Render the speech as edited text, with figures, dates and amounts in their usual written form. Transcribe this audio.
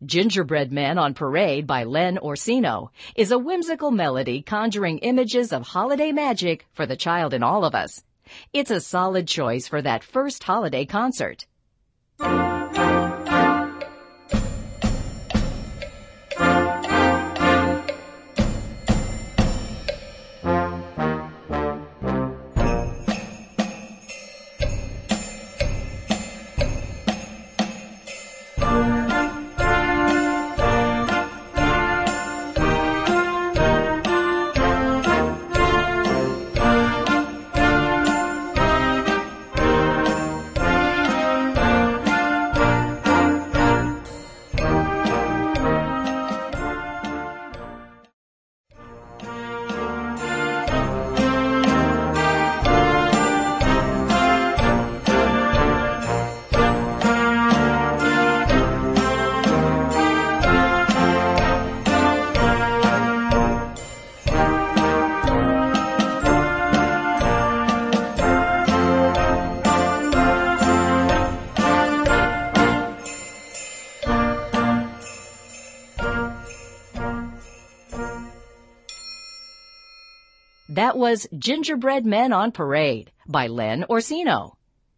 Gingerbread Men on Parade by Len Orsino is a whimsical melody conjuring images of holiday magic for the child in all of us. It's a solid choice for that first holiday concert. That was Gingerbread Men on Parade by Len Orsino.